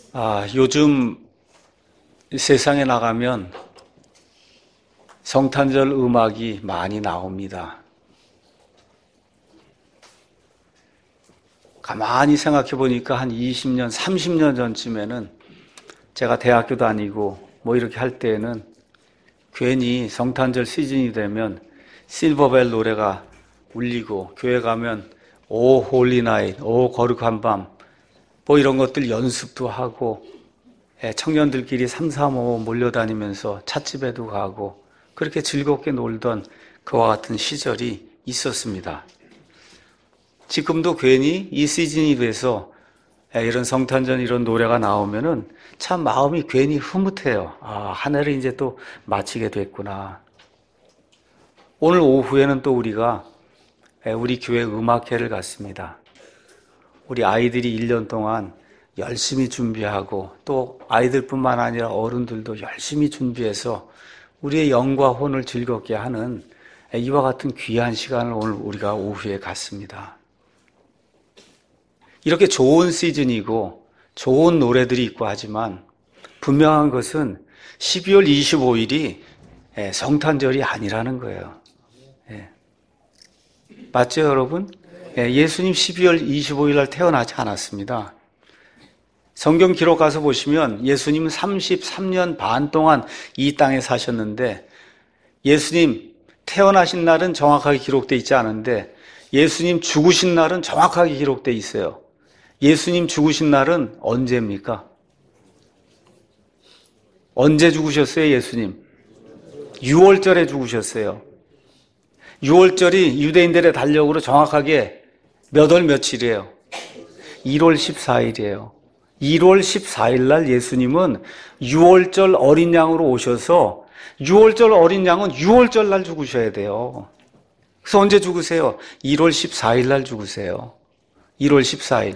요즘 세상에 나가면 성탄절 음악이 많이 나옵니다. 가만히 생각해 보니까 한 20년, 30년 전쯤에는 제가 대학교 다니고 이렇게 할 때에는 괜히 성탄절 시즌이 되면 실버벨 노래가 울리고 교회 가면 오 홀리 나잇, 오 거룩한 밤 이런 것들 연습도 하고 청년들끼리 삼삼오오 몰려다니면서 찻집에도 가고 그렇게 즐겁게 놀던 그와 같은 시절이 있었습니다. 지금도 괜히 이 시즌이 돼서 이런 성탄절 이런 노래가 나오면은 참 마음이 괜히 흐뭇해요. 한 해를 이제 또 마치게 됐구나. 오늘 오후에는 또 우리가 우리 교회 음악회를 갔습니다. 우리 아이들이 1년 동안 열심히 준비하고 또 아이들뿐만 아니라 어른들도 열심히 준비해서 우리의 영과 혼을 즐겁게 하는 이와 같은 귀한 시간을 오늘 우리가 오후에 갔습니다. 이렇게 좋은 시즌이고 좋은 노래들이 있고 하지만 분명한 것은 12월 25일이 성탄절이 아니라는 거예요. 맞죠, 여러분? 예수님 12월 25일 날 태어나지 않았습니다. 성경 기록 가서 보시면 예수님은 33년 반 동안 이 땅에 사셨는데 예수님 태어나신 날은 정확하게 기록되어 있지 않은데 예수님 죽으신 날은 정확하게 기록되어 있어요. 예수님 죽으신 날은 언제입니까? 언제 죽으셨어요, 예수님? 6월절에 죽으셨어요. 6월절이 유대인들의 달력으로 정확하게 몇 월 며칠이에요? 1월 14일이에요. 1월 14일 날 예수님은 6월절 어린 양으로 오셔서 6월절 어린 양은 6월절 날 죽으셔야 돼요. 그래서 언제 죽으세요? 1월 14일 날 죽으세요. 1월 14일.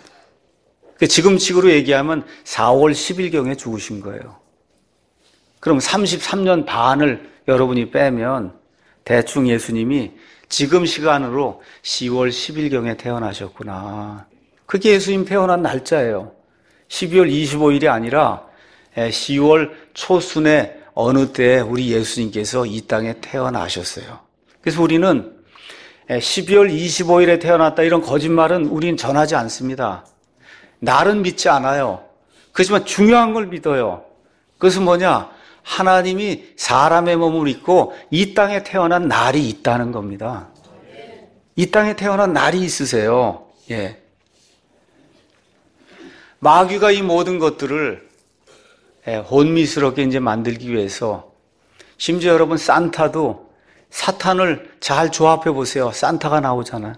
지금식으로 얘기하면 4월 10일경에 죽으신 거예요. 그럼 33년 반을 여러분이 빼면 대충 예수님이 지금 시간으로 10월 10일경에 태어나셨구나. 그게 예수님 태어난 날짜예요. 12월 25일이 아니라 10월 초순에 어느 때 우리 예수님께서 이 땅에 태어나셨어요. 그래서 우리는 12월 25일에 태어났다 이런 거짓말은 우리는 전하지 않습니다. 날은 믿지 않아요. 그렇지만 중요한 걸 믿어요. 그것은 뭐냐? 하나님이 사람의 몸을 입고 이 땅에 태어난 날이 있다는 겁니다. 이 땅에 태어난 날이 있으세요. 마귀가 이 모든 것들을 혼미스럽게 이제 만들기 위해서 심지어 여러분 산타도 사탄을 잘 조합해 보세요. 산타가 나오잖아요.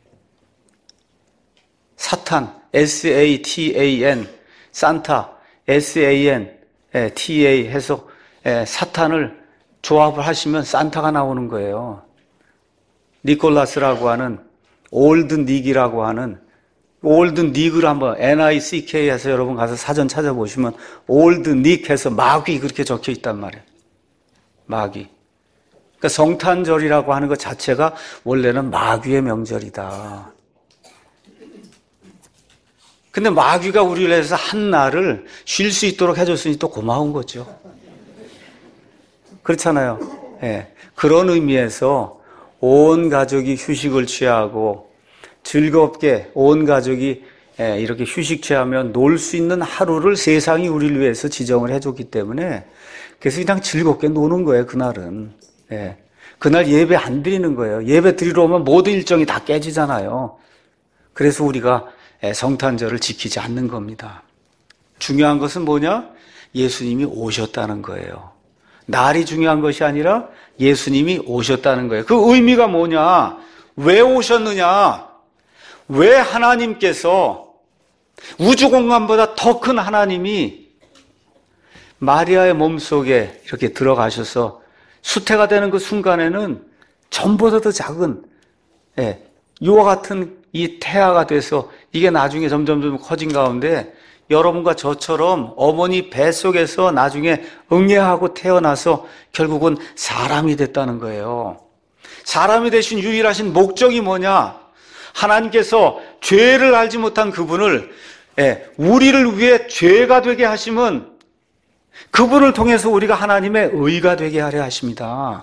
사탄, S-A-T-A-N, 산타, S-A-N-T-A 해서 사탄을 조합을 하시면 산타가 나오는 거예요. 니콜라스라고 하는 올드 닉이라고 하는 올드 닉을 한번 N-I-C-K 해서 여러분 가서 사전 찾아보시면 올드 닉 해서 마귀 그렇게 적혀 있단 말이에요. 마귀. 그러니까 성탄절이라고 하는 것 자체가 원래는 마귀의 명절이다. 근데 마귀가 우리를 위해서 한 날을 쉴 수 있도록 해줬으니 또 고마운 거죠. 그렇잖아요. 그런 의미에서 온 가족이 휴식을 취하고 즐겁게 온 가족이 이렇게 휴식 취하면 놀 수 있는 하루를 세상이 우리를 위해서 지정을 해줬기 때문에 그래서 그냥 즐겁게 노는 거예요, 그날은. 그날 예배 안 드리는 거예요. 예배 드리러 오면 모든 일정이 다 깨지잖아요. 그래서 우리가 성탄절을 지키지 않는 겁니다. 중요한 것은 뭐냐? 예수님이 오셨다는 거예요. 날이 중요한 것이 아니라 예수님이 오셨다는 거예요. 그 의미가 뭐냐? 왜 오셨느냐? 왜 하나님께서 우주 공간보다 더 큰 하나님이 마리아의 몸속에 이렇게 들어가셔서 수태가 되는 그 순간에는 전보다 더 작은 이와 같은 이 태아가 돼서 이게 나중에 점점 커진 가운데 여러분과 저처럼 어머니 뱃속에서 나중에 응애하고 태어나서 결국은 사람이 됐다는 거예요. 사람이 되신 유일하신 목적이 뭐냐? 하나님께서 죄를 알지 못한 그분을 우리를 위해 죄가 되게 하심은 그분을 통해서 우리가 하나님의 의가 되게 하려 하십니다.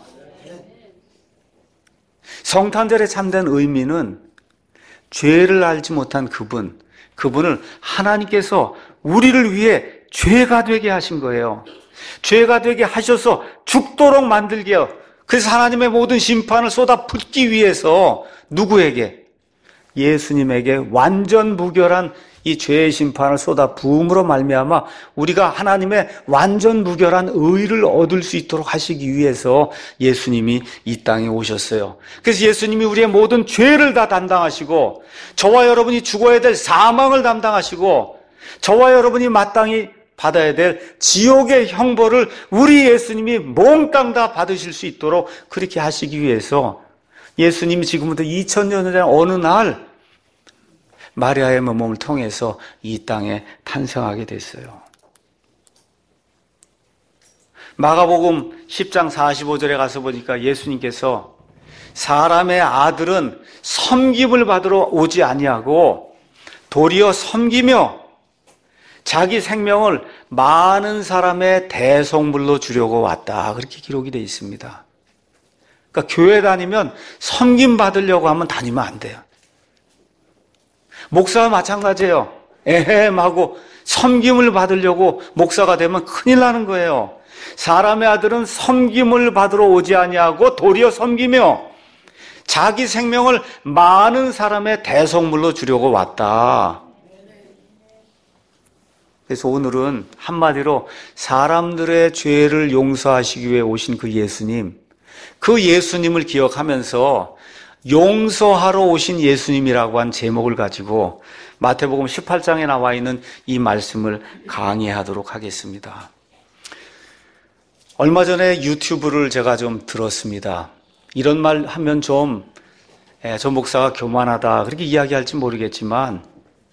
성탄절의 참된 의미는 죄를 알지 못한 그분을 하나님께서 우리를 위해 죄가 되게 하신 거예요. 죄가 되게 하셔서 죽도록 만들게요. 그래서 하나님의 모든 심판을 쏟아붓기 위해서 누구에게? 예수님에게 완전 무결한 이 죄의 심판을 쏟아 부음으로 말미암아 우리가 하나님의 완전 무결한 의를 얻을 수 있도록 하시기 위해서 예수님이 이 땅에 오셨어요. 그래서 예수님이 우리의 모든 죄를 다 담당하시고 저와 여러분이 죽어야 될 사망을 담당하시고 저와 여러분이 마땅히 받아야 될 지옥의 형벌을 우리 예수님이 몽땅 다 받으실 수 있도록 그렇게 하시기 위해서 예수님이 지금부터 2000년 전에 어느 날 마리아의 몸을 통해서 이 땅에 탄생하게 됐어요. 마가복음 10장 45절에 가서 보니까 예수님께서 사람의 아들은 섬김을 받으러 오지 아니하고 도리어 섬기며 자기 생명을 많은 사람의 대속물로 주려고 왔다. 그렇게 기록이 되어 있습니다. 그러니까 교회 다니면 섬김 받으려고 하면 다니면 안 돼요. 목사와 마찬가지예요. 에헴하고 섬김을 받으려고 목사가 되면 큰일 나는 거예요. 사람의 아들은 섬김을 받으러 오지 아니하고 도리어 섬기며 자기 생명을 많은 사람의 대속물로 주려고 왔다. 그래서 오늘은 한마디로 사람들의 죄를 용서하시기 위해 오신 그 예수님을 기억하면서 용서하러 오신 예수님이라고 한 제목을 가지고 마태복음 18장에 나와 있는 이 말씀을 강의하도록 하겠습니다. 얼마 전에 유튜브를 제가 좀 들었습니다. 이런 말 하면 저 목사가 교만하다 그렇게 이야기할지 모르겠지만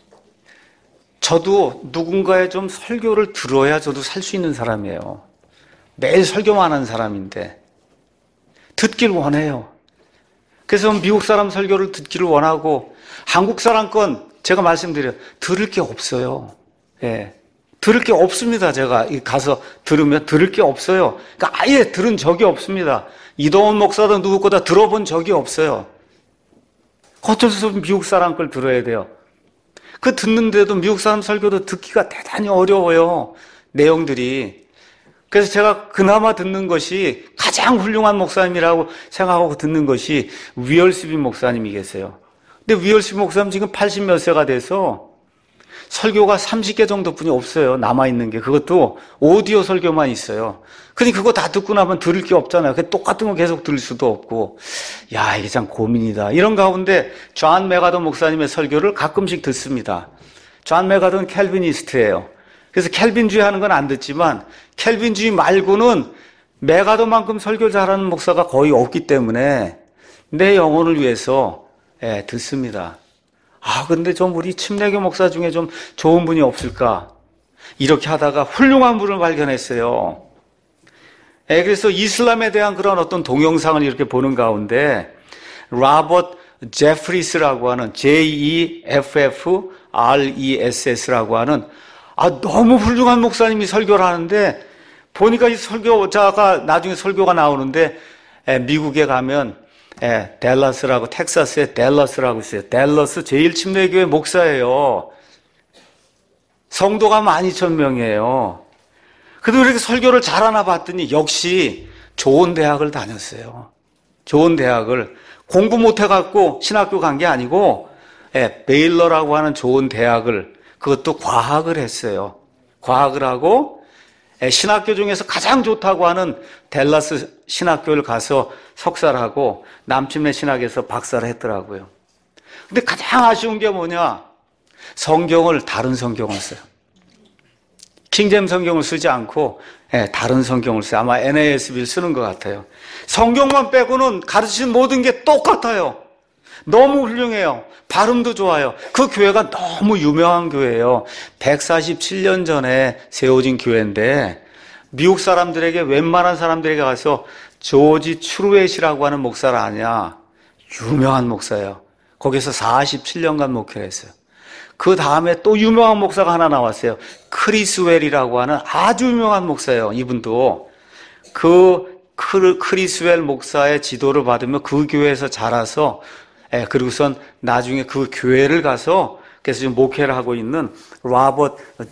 저도 누군가의 좀 설교를 들어야 저도 살 수 있는 사람이에요. 매일 설교만 하는 사람인데 듣길 원해요. 그래서 미국 사람 설교를 듣기를 원하고 한국 사람 건 제가 말씀드려요. 들을 게 없어요. 들을 게 없습니다. 제가 가서 들으면 들을 게 없어요. 그러니까 아예 들은 적이 없습니다. 이동원 목사도 누구 거다 들어본 적이 없어요. 어쩔 수 없이 미국 사람 걸 들어야 돼요. 그 듣는데도 미국 사람 설교도 듣기가 대단히 어려워요. 내용들이. 그래서 제가 그나마 듣는 것이 가장 훌륭한 목사님이라고 생각하고 듣는 것이 위얼스비 목사님이 계세요. 근데 위얼스비 목사님 지금 80 몇 세가 돼서 설교가 30개 정도뿐이 없어요. 남아있는 게. 그것도 오디오 설교만 있어요. 근데 그거 다 듣고 나면 들을 게 없잖아요. 똑같은 거 계속 들을 수도 없고. 야, 이게 참 고민이다. 이런 가운데 존 메가던 목사님의 설교를 가끔씩 듣습니다. 존 메가던 캘비니스트예요. 그래서 캘빈주의 하는 건 안 듣지만 캘빈주의 말고는 메가더만큼 설교 잘하는 목사가 거의 없기 때문에 내 영혼을 위해서 듣습니다. 근데 좀 우리 침례교 목사 중에 좀 좋은 분이 없을까? 이렇게 하다가 훌륭한 분을 발견했어요. 그래서 이슬람에 대한 그런 어떤 동영상을 이렇게 보는 가운데 로버트 제프리스라고 하는 JEFFRESS라고 하는 너무 훌륭한 목사님이 설교를 하는데 보니까 이 설교자가 나중에 설교가 나오는데 미국에 가면 댈러스라고 텍사스에 댈러스라고 있어요. 댈러스 제1침례교회 목사예요. 성도가 12,000명이에요. 그래도 이렇게 설교를 잘하나 봤더니 역시 좋은 대학을 다녔어요. 좋은 대학을 공부 못해갖고 신학교 간 게 아니고 베일러라고 하는 좋은 대학을 그것도 과학을 했어요. 과학을 하고 신학교 중에서 가장 좋다고 하는 댈러스 신학교를 가서 석사를 하고 남침내 신학에서 박사를 했더라고요. 근데 가장 아쉬운 게 뭐냐? 성경을 다른 성경을 써요. 킹잼 성경을 쓰지 않고 다른 성경을 써요. 아마 NASB를 쓰는 것 같아요. 성경만 빼고는 가르치는 모든 게 똑같아요. 너무 훌륭해요. 발음도 좋아요. 그 교회가 너무 유명한 교회예요. 147년 전에 세워진 교회인데 미국 사람들에게 웬만한 사람들에게 가서 조지 추루엣이라고 하는 목사를 아냐? 유명한 목사예요. 거기서 47년간 목회를 했어요. 그 다음에 또 유명한 목사가 하나 나왔어요. 크리스웰이라고 하는 아주 유명한 목사예요. 이분도 크리스웰 목사의 지도를 받으며 그 교회에서 자라서, 그리고선 나중에 그 교회를 가서 그래서 지금 목회를 하고 있는 로버트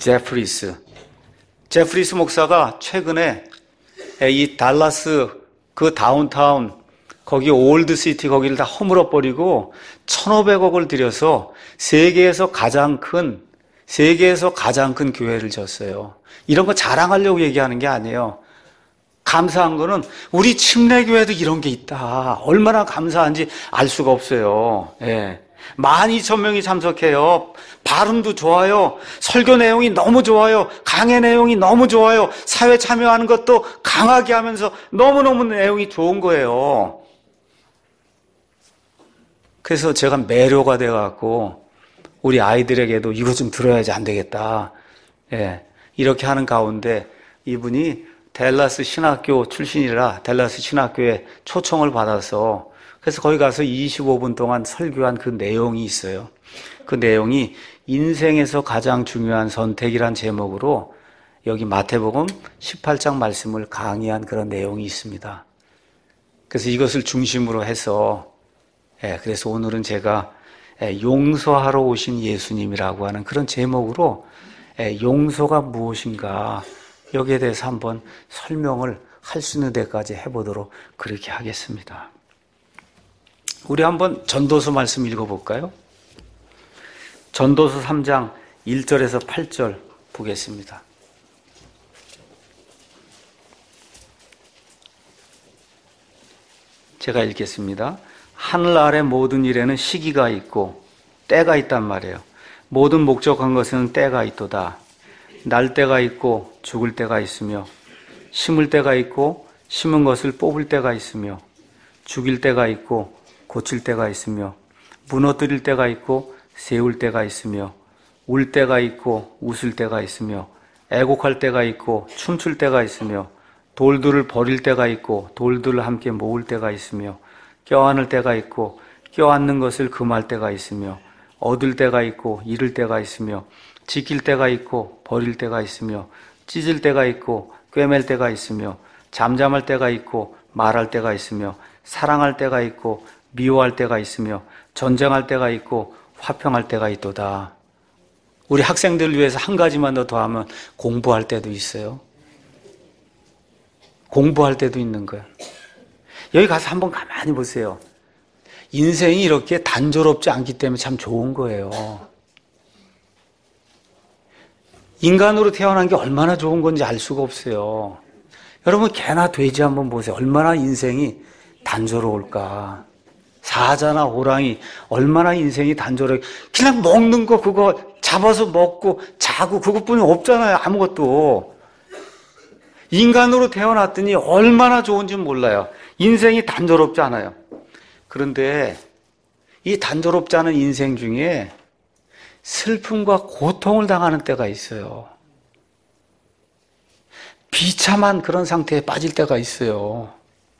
제프리스 목사가 최근에 이 달라스 그 다운타운 거기 올드시티 거기를 다 허물어 버리고 1,500억을 들여서 세계에서 가장 큰 교회를 졌어요. 이런 거 자랑하려고 얘기하는 게 아니에요. 감사한 거는 우리 침례교회도 이런 게 있다. 얼마나 감사한지 알 수가 없어요. 12,000명이 참석해요. 발음도 좋아요. 설교 내용이 너무 좋아요. 강의 내용이 너무 좋아요. 사회 참여하는 것도 강하게 하면서 너무너무 내용이 좋은 거예요. 그래서 제가 매료가 돼갖고 우리 아이들에게도 이거 좀 들어야지 안 되겠다. 이렇게 하는 가운데 이분이 댈러스 신학교 출신이라 댈러스 신학교에 초청을 받아서 그래서 거기 가서 25분 동안 설교한 그 내용이 있어요. 그 내용이 인생에서 가장 중요한 선택이란 제목으로 여기 마태복음 18장 말씀을 강의한 그런 내용이 있습니다. 그래서 이것을 중심으로 해서 그래서 오늘은 제가 용서하러 오신 예수님이라고 하는 그런 제목으로 용서가 무엇인가 여기에 대해서 한번 설명을 할 수 있는 데까지 해보도록 그렇게 하겠습니다. 우리 한번 전도서 말씀 읽어볼까요? 전도서 3장 1절에서 8절 보겠습니다. 제가 읽겠습니다. 하늘 아래 모든 일에는 시기가 있고 때가 있단 말이에요. 모든 목적한 것은 때가 있도다. 날 때가 있고 죽을 때가 있으며 심을 때가 있고 심은 것을 뽑을 때가 있으며 죽일 때가 있고 고칠 때가 있으며 무너뜨릴 때가 있고 세울 때가 있으며 울 때가 있고 웃을 때가 있으며 애곡할 때가 있고 춤출 때가 있으며 돌들을 버릴 때가 있고 돌들을 함께 모을 때가 있으며 껴안을 때가 있고 껴안는 것을 금할 때가 있으며 얻을 때가 있고 잃을 때가 있으며 지킬 때가 있고 버릴 때가 있으며 찢을 때가 있고 꿰맬 때가 있으며 잠잠할 때가 있고 말할 때가 있으며 사랑할 때가 있고 미워할 때가 있으며 전쟁할 때가 있고 화평할 때가 있도다. 우리 학생들을 위해서 한 가지만 더 더하면 공부할 때도 있어요. 공부할 때도 있는 거예요. 여기 가서 한번 가만히 보세요. 인생이 이렇게 단조롭지 않기 때문에 참 좋은 거예요. 인간으로 태어난 게 얼마나 좋은 건지 알 수가 없어요. 여러분 개나 돼지 한번 보세요. 얼마나 인생이 단조로울까. 사자나 호랑이 얼마나 인생이 단조로워. 그냥 먹는 거 그거 잡아서 먹고 자고 그것뿐이 없잖아요. 아무것도. 인간으로 태어났더니 얼마나 좋은지 몰라요. 인생이 단조롭지 않아요. 그런데 이 단조롭지 않은 인생 중에 슬픔과 고통을 당하는 때가 있어요. 비참한 그런 상태에 빠질 때가 있어요.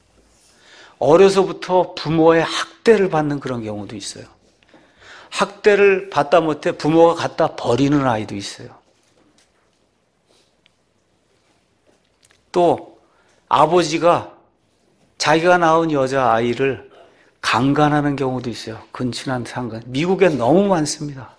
어려서부터 부모의 학대를 받는 그런 경우도 있어요. 학대를 받다 못해 부모가 갖다 버리는 아이도 있어요. 또 아버지가 자기가 낳은 여자아이를 강간하는 경우도 있어요. 근친한 상간. 미국엔 너무 많습니다.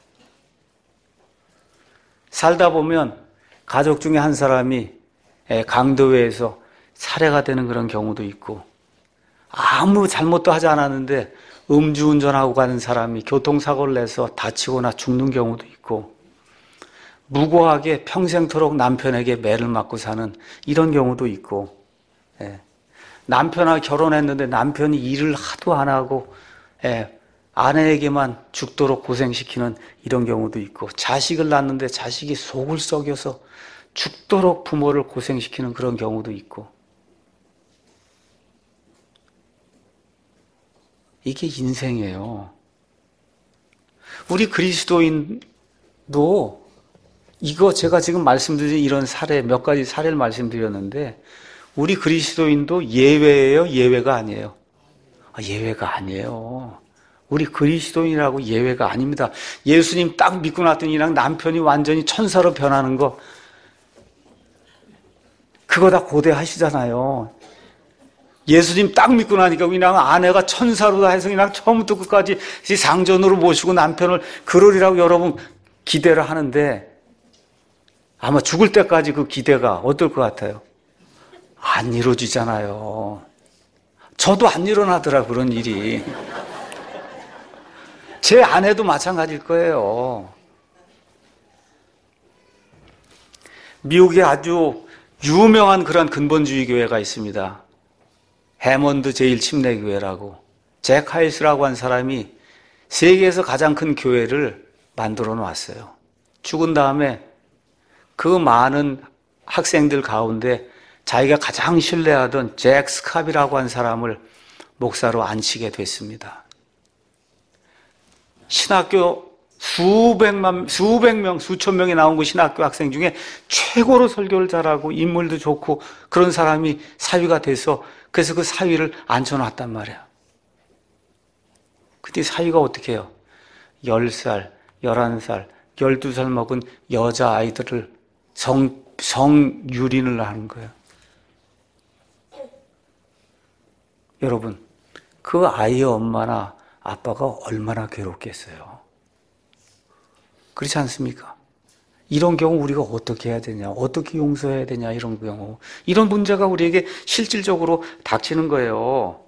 살다 보면 가족 중에 한 사람이 강도회에서 살해가 되는 그런 경우도 있고 아무 잘못도 하지 않았는데 음주운전하고 가는 사람이 교통사고를 내서 다치거나 죽는 경우도 있고 무고하게 평생토록 남편에게 매를 맞고 사는 이런 경우도 있고 남편하고 결혼했는데 남편이 일을 하도 안 하고 아내에게만 죽도록 고생시키는 이런 경우도 있고 자식을 낳는데 자식이 속을 썩여서 죽도록 부모를 고생시키는 그런 경우도 있고 이게 인생이에요. 우리 그리스도인도 이거 제가 지금 말씀드린 이런 사례 몇 가지 사례를 말씀드렸는데 우리 그리스도인도 예외예요? 예외가 아니에요? 예외가 아니에요. 우리 그리스도인이라고 예외가 아닙니다. 예수님 딱 믿고 났더니 그냥 남편이 완전히 천사로 변하는 거, 그거 다 고대하시잖아요. 예수님 딱 믿고 나니까 그냥 아내가 천사로 다 해서 그냥 처음부터 끝까지 상전으로 모시고 남편을 그러리라고 여러분 기대를 하는데, 아마 죽을 때까지 그 기대가 어떨 것 같아요? 안 이루어지잖아요. 저도 안 일어나더라, 그런 일이. 제 아내도 마찬가지일 거예요. 미국에 아주 유명한 그런 근본주의 교회가 있습니다. 해먼드 제1침례교회라고. 잭 하이스라고 한 사람이 세계에서 가장 큰 교회를 만들어 놓았어요. 죽은 다음에 그 많은 학생들 가운데 자기가 가장 신뢰하던 잭 스캅이라고 한 사람을 목사로 앉히게 됐습니다. 신학교 수백 명, 수천 명이 나온 그 신학교 학생 중에 최고로 설교를 잘하고 인물도 좋고 그런 사람이 사위가 돼서, 그래서 그 사위를 앉혀놨단 말이야. 그때 사위가 어떻게 해요? 10살, 11살, 12살 먹은 여자아이들을 성유린을 하는 거예요. 여러분, 그 아이의 엄마나 아빠가 얼마나 괴롭겠어요. 그렇지 않습니까? 이런 경우 우리가 어떻게 해야 되냐, 어떻게 용서해야 되냐, 이런 경우. 이런 문제가 우리에게 실질적으로 닥치는 거예요.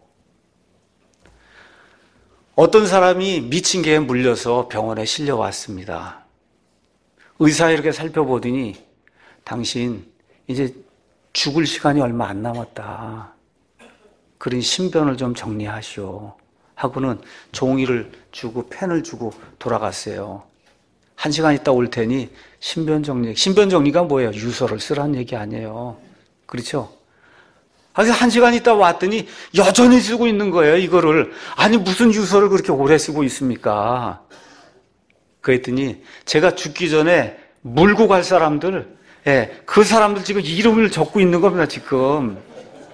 어떤 사람이 미친 개에 물려서 병원에 실려왔습니다. 의사가 이렇게 살펴보더니 당신 이제 죽을 시간이 얼마 안 남았다. 그러니 신변을 좀 정리하시오. 하고는 종이를 주고 펜을 주고 돌아갔어요. 1시간 있다 올 테니 신변 정리가 뭐예요? 유서를 쓰라는 얘기 아니에요. 그렇죠? 그래서 1시간 있다 왔더니 여전히 쓰고 있는 거예요, 이거를. 아니, 무슨 유서를 그렇게 오래 쓰고 있습니까? 그랬더니 제가 죽기 전에 물고 갈 사람들, 그 사람들 지금 이름을 적고 있는 겁니다, 지금.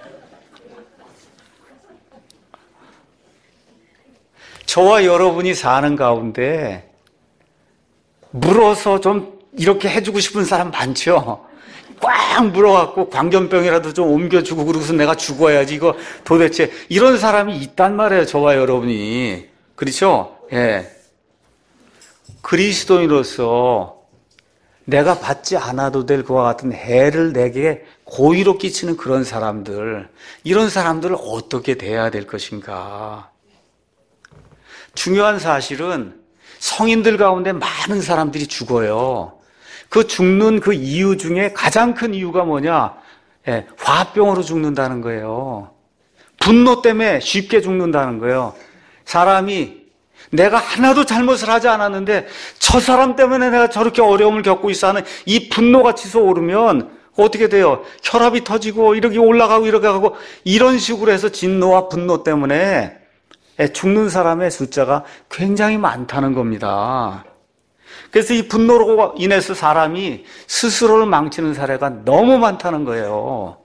저와 여러분이 사는 가운데 물어서 좀 이렇게 해주고 싶은 사람 많죠? 꽉 물어갖고 광견병이라도 좀 옮겨주고 그러고서 내가 죽어야지, 이거 도대체. 이런 사람이 있단 말이에요, 저와 여러분이. 그렇죠? 예. 그리스도인으로서 내가 받지 않아도 될 그와 같은 해를 내게 고의로 끼치는 그런 사람들, 이런 사람들을 어떻게 대해야 될 것인가. 중요한 사실은 성인들 가운데 많은 사람들이 죽어요. 그 죽는 그 이유 중에 가장 큰 이유가 뭐냐? 화병으로 죽는다는 거예요. 분노 때문에 쉽게 죽는다는 거예요. 사람이 내가 하나도 잘못을 하지 않았는데 저 사람 때문에 내가 저렇게 어려움을 겪고 있어 하는 이 분노가 치솟아오르면 어떻게 돼요? 혈압이 터지고 이렇게 올라가고 이렇게 하고, 이런 식으로 해서 진노와 분노 때문에 죽는 사람의 숫자가 굉장히 많다는 겁니다. 그래서 이 분노로 인해서 사람이 스스로를 망치는 사례가 너무 많다는 거예요.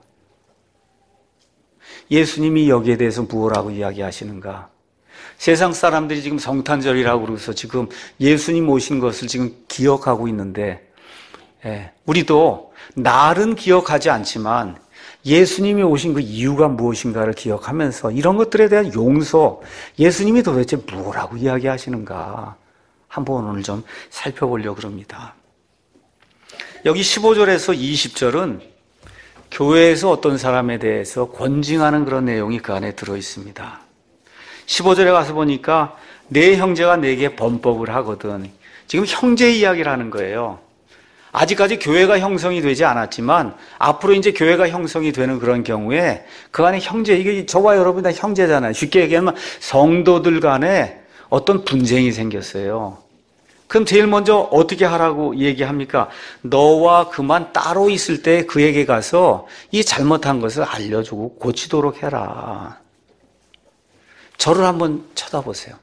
예수님이 여기에 대해서 무엇라고 이야기하시는가? 세상 사람들이 지금 성탄절이라고 그러고서 지금 예수님 오신 것을 지금 기억하고 있는데, 우리도 날은 기억하지 않지만 예수님이 오신 그 이유가 무엇인가를 기억하면서 이런 것들에 대한 용서, 예수님이 도대체 뭐라고 이야기하시는가 한번 오늘 좀 살펴보려고 합니다. 여기 15절에서 20절은 교회에서 어떤 사람에 대해서 권징하는 그런 내용이 그 안에 들어있습니다. 15절에 가서 보니까 내 형제가 내게 범법을 하거든. 지금 형제 이야기를 하는 거예요. 아직까지 교회가 형성이 되지 않았지만 앞으로 이제 교회가 형성이 되는 그런 경우에 그 안에 형제, 이게 저와 여러분 다 형제잖아요. 쉽게 얘기하면 성도들 간에 어떤 분쟁이 생겼어요. 그럼 제일 먼저 어떻게 하라고 얘기합니까? 너와 그만 따로 있을 때 그에게 가서 이 잘못한 것을 알려주고 고치도록 해라. 저를 한번 쳐다보세요.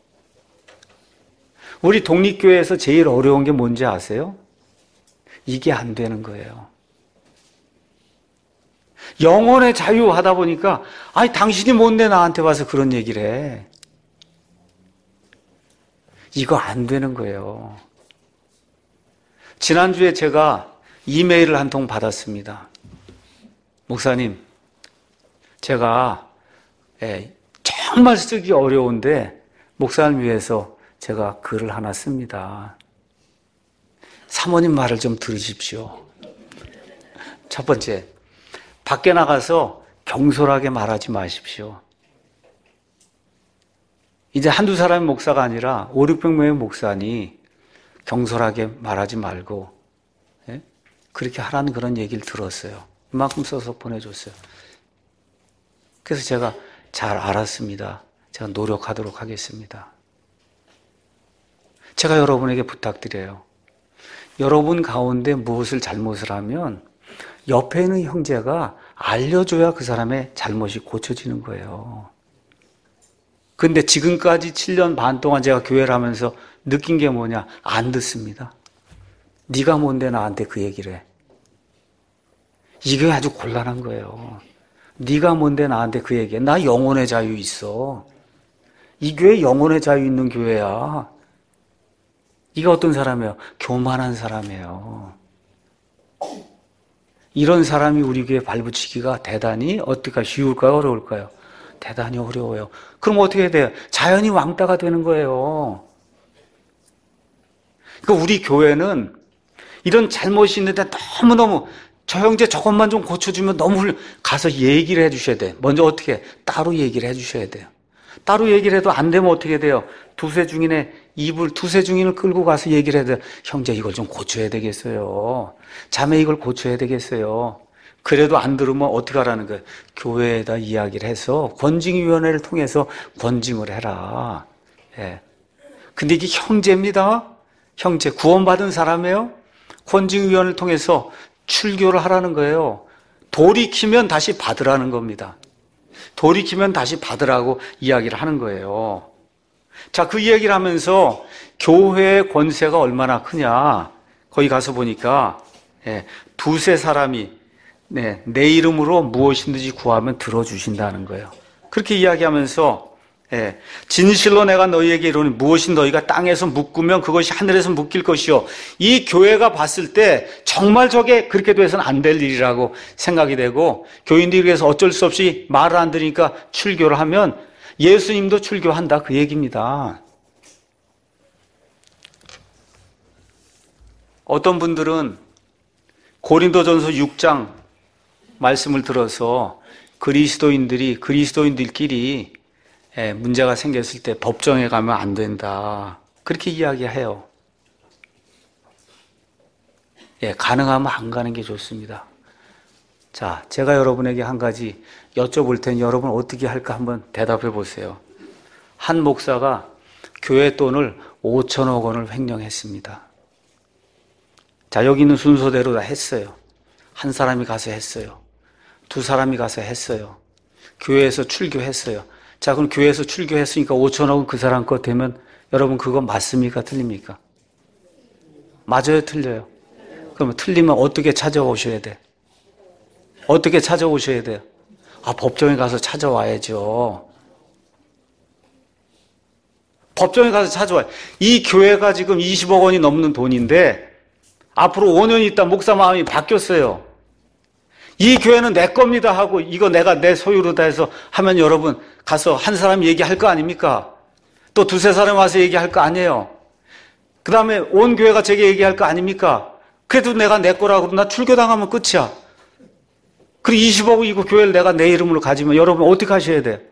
우리 독립교회에서 제일 어려운 게 뭔지 아세요? 이게 안 되는 거예요. 영혼의 자유 하다 보니까, 아니, 당신이 뭔데 나한테 와서 그런 얘기를 해. 이거 안 되는 거예요. 지난주에 제가 이메일을 한 통 받았습니다. 목사님, 제가 정말 쓰기 어려운데 목사님 위해서 제가 글을 하나 씁니다. 사모님 말을 좀 들으십시오. 첫 번째, 밖에 나가서 경솔하게 말하지 마십시오. 이제 한두 사람의 목사가 아니라 5, 600명의 목사니 경솔하게 말하지 말고 그렇게 하라는 그런 얘기를 들었어요. 이만큼 써서 보내줬어요. 그래서 제가 잘 알았습니다. 제가 노력하도록 하겠습니다. 제가 여러분에게 부탁드려요. 여러분 가운데 무엇을 잘못을 하면 옆에 있는 형제가 알려줘야 그 사람의 잘못이 고쳐지는 거예요. 근데 지금까지 7년 반 동안 제가 교회를 하면서 느낀 게 뭐냐? 안 듣습니다. 네가 뭔데 나한테 그 얘기를 해. 이게 아주 곤란한 거예요. 네가 뭔데 나한테 그 얘기해. 나 영혼의 자유 있어. 이 교회 영혼의 자유 있는 교회야. 이게 어떤 사람이에요? 교만한 사람이에요. 이런 사람이 우리 교회에 발붙이기가 대단히 어떻게 쉬울까요? 어려울까요? 대단히 어려워요. 그럼 어떻게 해야 돼요? 자연히 왕따가 되는 거예요. 그러니까 우리 교회는 이런 잘못이 있는데 너무너무 저 형제 저것만 좀 고쳐주면 너무 가서 얘기를 해주셔야 돼. 먼저 어떻게 따로 얘기를 해주셔야 돼요. 따로 얘기를 해도 안 되면 어떻게 돼요? 두세 중인을 끌고 가서 얘기를 해야 돼요. 형제 이걸 좀 고쳐야 되겠어요. 자매 이걸 고쳐야 되겠어요. 그래도 안 들으면 어떻게 하라는 거예요? 교회에다 이야기를 해서 권징위원회를 통해서 권징을 해라. 예. 근데 이게 형제입니다. 형제 구원받은 사람이에요. 권징위원회를 통해서 출교를 하라는 거예요. 돌이키면 다시 받으라는 겁니다. 돌이키면 다시 받으라고 이야기를 하는 거예요. 자, 그 이야기를 하면서 교회의 권세가 얼마나 크냐. 거기 가서 보니까 두세 사람이 내 이름으로 무엇이든지 구하면 들어주신다는 거예요. 그렇게 이야기하면서 진실로 내가 너희에게 이르노니 무엇이 너희가 땅에서 묶으면 그것이 하늘에서 묶일 것이요. 이 교회가 봤을 때 정말 저게 그렇게 돼서는 안 될 일이라고 생각이 되고 교인들이 그래서 어쩔 수 없이 말을 안 들으니까 출교를 하면 예수님도 출교한다 그 얘기입니다. 어떤 분들은 고린도전서 6장 말씀을 들어서 그리스도인들끼리 문제가 생겼을 때 법정에 가면 안 된다. 그렇게 이야기해요. 가능하면 안 가는 게 좋습니다. 자, 제가 여러분에게 한 가지 여쭤볼 테니 여러분 어떻게 할까 한번 대답해 보세요. 한 목사가 교회 돈을 5천억 원을 횡령했습니다. 자, 여기 있는 순서대로 다 했어요. 한 사람이 가서 했어요. 두 사람이 가서 했어요. 교회에서 출교했어요. 자, 그럼 교회에서 출교했으니까 5천억은 그 사람 것 되면 여러분 그거 맞습니까? 틀립니까? 맞아요? 틀려요? 그러면 틀리면 어떻게 찾아오셔야 돼? 어떻게 찾아오셔야 돼요? 법정에 가서 찾아와야죠. 법정에 가서 찾아와요. 이 교회가 지금 20억 원이 넘는 돈인데 앞으로 5년 있다 목사 마음이 바뀌었어요. 이 교회는 내 겁니다 하고 이거 내가 내 소유로다 해서 하면 여러분 가서 한 사람 얘기할 거 아닙니까? 또 두세 사람 와서 얘기할 거 아니에요. 그 다음에 온 교회가 제게 얘기할 거 아닙니까? 그래도 내가 내 거라고 나 출교당하면 끝이야. 그리고 20억 이거 교회를 내가 내 이름으로 가지면 여러분 어떻게 하셔야 돼?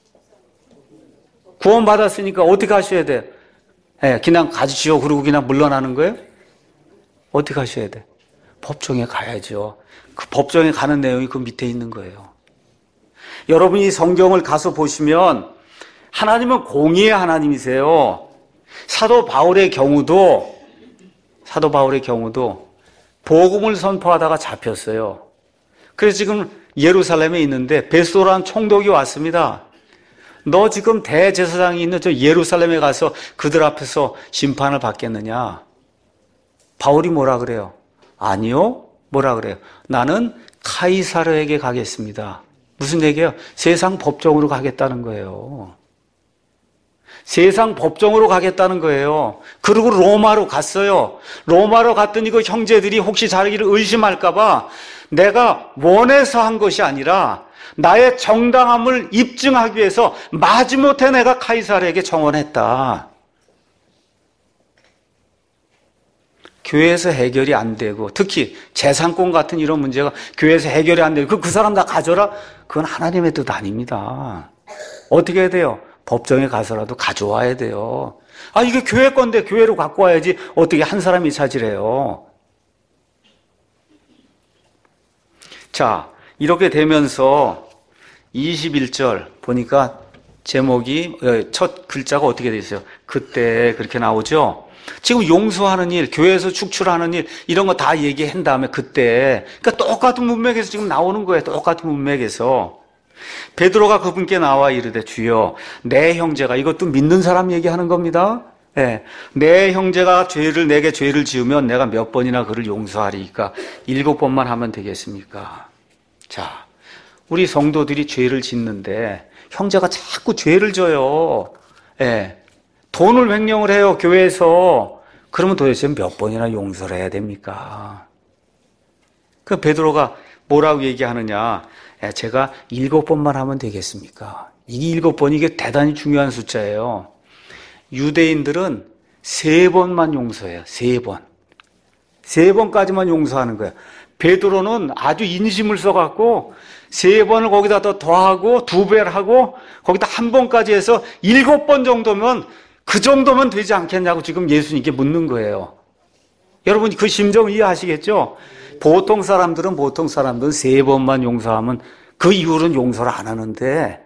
구원받았으니까 어떻게 하셔야 돼? 그냥 가지시오 그러고 그냥 물러나는 거예요? 어떻게 하셔야 돼? 법정에 가야죠. 그 법정에 가는 내용이 그 밑에 있는 거예요. 여러분이 성경을 가서 보시면 하나님은 공의의 하나님이세요. 사도 바울의 경우도 복음을 선포하다가 잡혔어요. 그래서 지금 예루살렘에 있는데 베스도라는 총독이 왔습니다. 너 지금 대제사장이 있는 저 예루살렘에 가서 그들 앞에서 심판을 받겠느냐? 바울이 뭐라 그래요? 아니요. 뭐라 그래요? 나는 카이사르에게 가겠습니다. 무슨 얘기예요? 세상 법정으로 가겠다는 거예요. 세상 법정으로 가겠다는 거예요. 그리고 로마로 갔어요. 로마로 갔더니 그 형제들이 혹시 자기를 의심할까봐 내가 원해서 한 것이 아니라 나의 정당함을 입증하기 위해서 마지못해 내가 카이사르에게 정언했다. 교회에서 해결이 안 되고 특히 재산권 같은 이런 문제가 교회에서 해결이 안 되고 그 사람 다 가져라? 그건 하나님의 뜻 아닙니다. 어떻게 해야 돼요? 법정에 가서라도 가져와야 돼요. 아, 이게 교회 건데 교회로 갖고 와야지 어떻게 한 사람이 차지래요. 자, 이렇게 되면서 21절 보니까 제목이 첫 글자가 어떻게 돼 있어요? 그때 그렇게 나오죠? 지금 용서하는 일, 교회에서 축출하는 일 이런 거 다 얘기한 다음에 그때 그러니까 똑같은 문맥에서 지금 나오는 거예요. 똑같은 문맥에서 베드로가 그분께 나와 이르되 주여 내 형제가 이것도 믿는 사람 얘기하는 겁니다. 네. 내 형제가 내게 죄를 지으면 내가 몇 번이나 그를 용서하리이까 7번만 하면 되겠습니까? 자, 우리 성도들이 죄를 짓는데 형제가 자꾸 죄를 져요. 네. 돈을 횡령을 해요, 교회에서. 그러면 도대체 몇 번이나 용서를 해야 됩니까? 그 베드로가 뭐라고 얘기하느냐? 제가 7번만 하면 되겠습니까? 이게 7번이 이게 대단히 중요한 숫자예요. 유대인들은 3번만 용서해요. 3번. 3번까지만 용서하는 거예요. 베드로는 아주 인심을 써갖고 3번을 거기다 더 더하고 2배를 하고 거기다 1번까지 해서 7번 정도면 그 정도면 되지 않겠냐고 지금 예수님께 묻는 거예요. 여러분 그 심정 이해하시겠죠? 보통 사람들은 3번만 용서하면 그 이후로는 용서를 안 하는데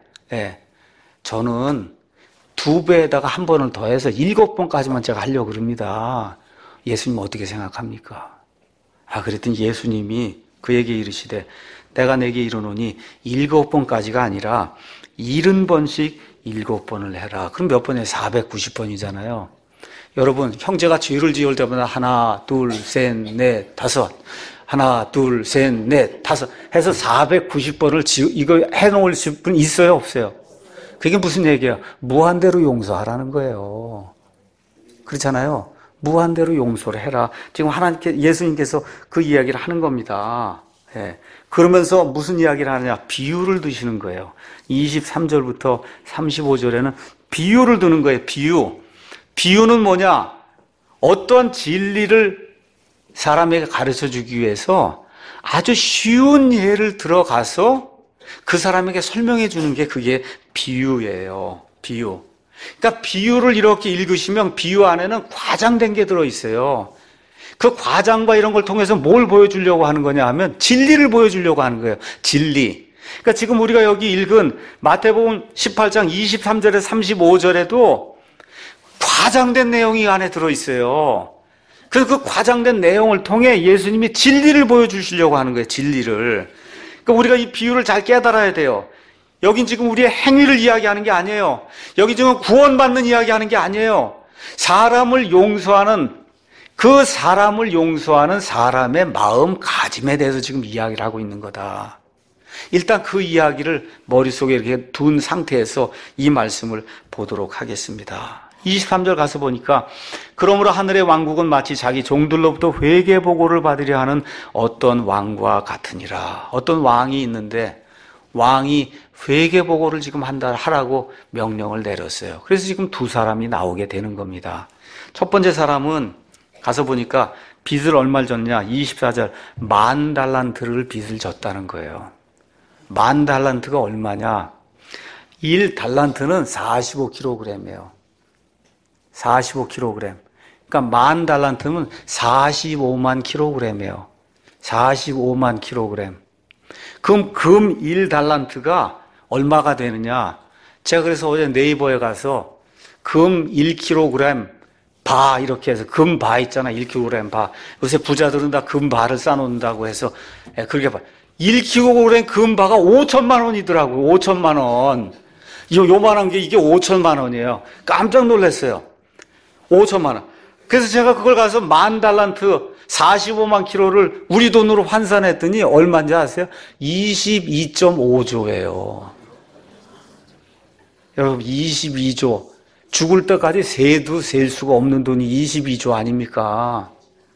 저는 2배에다가 1번을 더해서 7번까지만 제가 하려고 그럽니다. 예수님 어떻게 생각합니까? 그랬더니 예수님이 그에게 이르시되 내가 내게 이르노니 7번까지가 아니라 70번씩 7번을 해라. 그럼 몇 번이에요? 490번이잖아요. 여러분 형제가 죄를 지을 때마다 하나, 둘, 셋, 넷, 다섯 하나, 둘, 셋, 넷, 다섯 해서 490번을 이거 해놓을 분 있어요? 없어요? 그게 무슨 얘기예요? 무한대로 용서하라는 거예요. 그렇잖아요. 무한대로 용서를 해라. 지금 예수님께서 그 이야기를 하는 겁니다. 그러면서 무슨 이야기를 하느냐? 비유를 드시는 거예요. 23절부터 35절에는 비유를 드는 거예요. 비유는 뭐냐? 어떤 진리를 사람에게 가르쳐 주기 위해서 아주 쉬운 예를 들어가서 그 사람에게 설명해 주는 게 그게 비유예요. 비유. 그러니까 비유를 이렇게 읽으시면 비유 안에는 과장된 게 들어있어요. 그 과장과 이런 걸 통해서 뭘 보여주려고 하는 거냐 하면 진리를 보여주려고 하는 거예요. 진리. 그러니까 지금 우리가 여기 읽은 마태복음 18장 23절에 35절에도 과장된 내용이 안에 들어있어요. 그래서 그 과장된 내용을 통해 예수님이 진리를 보여주시려고 하는 거예요. 진리를. 그러니까 우리가 이 비유를 잘 깨달아야 돼요. 여긴 지금 우리의 행위를 이야기하는 게 아니에요. 여기 지금 구원받는 이야기하는 게 아니에요. 사람을 용서하는 사람의 마음가짐에 대해서 지금 이야기를 하고 있는 거다. 일단 그 이야기를 머릿속에 이렇게 둔 상태에서 이 말씀을 보도록 하겠습니다. 23절 가서 보니까 그러므로 하늘의 왕국은 마치 자기 종들로부터 회개 보고를 받으려 하는 어떤 왕과 같으니라. 어떤 왕이 있는데 왕이 회개 보고를 지금 하라고 명령을 내렸어요. 그래서 지금 두 사람이 나오게 되는 겁니다. 첫 번째 사람은 가서 보니까 빚을 얼마를 졌냐? 24절 10,000달란트를 빚을 졌다는 거예요. 10,000달란트가 얼마냐? 1달란트는 45kg이에요. 45kg. 그러니까 10,000달란트면 45만 kg이에요. 45만 kg. 그럼 금 1달란트가 얼마가 되느냐? 제가 그래서 어제 네이버에 가서 금 1kg 바 이렇게 해서 금바 있잖아. 1kg 바. 요새 부자들은 다 금바를 싸놓는다고 해서 그렇게 봐. 1kg 금바가 5천만 원이더라고요. 5천만 원. 요만한 게 이게 5천만 원이에요. 깜짝 놀랐어요. 5천만 원. 그래서 제가 그걸 가서 10,000달란트 45만 킬로를 우리 돈으로 환산했더니 얼마인지 아세요? 22.5조예요. 여러분 22조. 죽을 때까지 세도 셀 수가 없는 돈이 22조 아닙니까?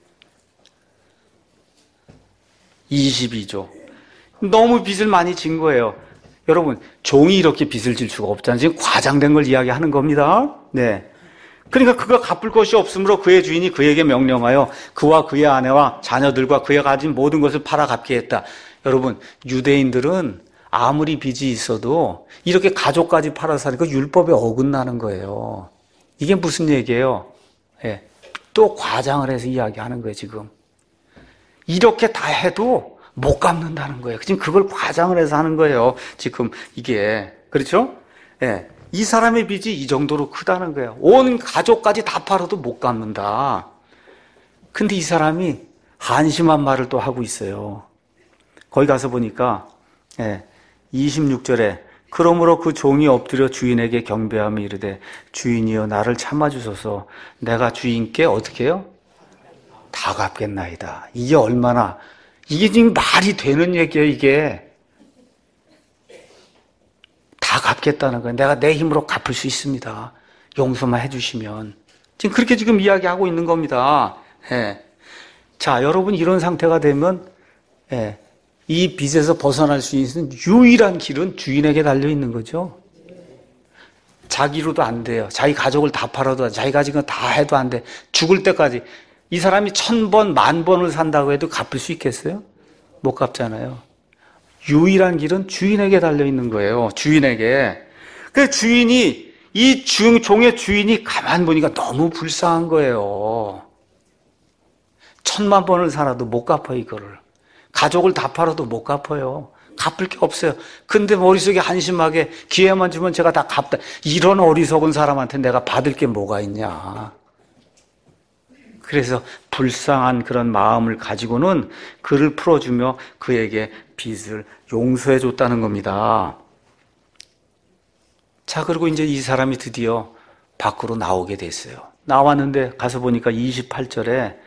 22조. 너무 빚을 많이 진 거예요. 여러분, 종이 이렇게 빚을 질 수가 없잖아요. 지금 과장된 걸 이야기하는 겁니다. 네. 그러니까 그가 갚을 것이 없으므로 그의 주인이 그에게 명령하여 그와 그의 아내와 자녀들과 그의 가진 모든 것을 팔아 갚게 했다. 여러분, 유대인들은 아무리 빚이 있어도 이렇게 가족까지 팔아서 하니까 율법에 어긋나는 거예요. 이게 무슨 얘기예요? 예. 또 과장을 해서 이야기하는 거예요, 지금. 이렇게 다 해도 못 갚는다는 거예요. 지금 그걸 과장을 해서 하는 거예요. 지금 이게. 그렇죠? 예. 이 사람의 빚이 이 정도로 크다는 거예요. 온 가족까지 다 팔아도 못 갚는다. 근데 이 사람이 한심한 말을 또 하고 있어요. 거기 가서 보니까 26절에 그러므로 그 종이 엎드려 주인에게 경배하며 이르되 주인이여 나를 참아주소서 내가 주인께 어떻게 해요? 다 갚겠나이다. 이게 얼마나 이게 지금 말이 되는 얘기예요. 이게 다 갚겠다는 거예요. 내가 내 힘으로 갚을 수 있습니다. 용서만 해주시면. 지금 그렇게 지금 이야기하고 있는 겁니다. 자, 여러분 이런 상태가 되면 이 빚에서 벗어날 수 있는 유일한 길은 주인에게 달려 있는 거죠. 자기로도 안 돼요. 자기 가족을 다 팔아도 자기 가진 거 다 해도 안 돼. 죽을 때까지 이 사람이 1000번, 10,000번을 산다고 해도 갚을 수 있겠어요? 못 갚잖아요. 유일한 길은 주인에게 달려 있는 거예요. 주인에게. 그 주인이 이 종의 주인이 가만 보니까 너무 불쌍한 거예요. 1000만 번을 살아도 못 갚아요, 이거를. 가족을 다 팔아도 못 갚아요. 갚을 게 없어요. 근데 머릿속에 한심하게 기회만 주면 제가 다 갚다. 이런 어리석은 사람한테 내가 받을 게 뭐가 있냐. 그래서 불쌍한 그런 마음을 가지고는 그를 풀어주며 그에게 빚을 용서해 줬다는 겁니다. 자, 그리고 이제 이 사람이 드디어 밖으로 나오게 됐어요. 나왔는데 가서 보니까 28절에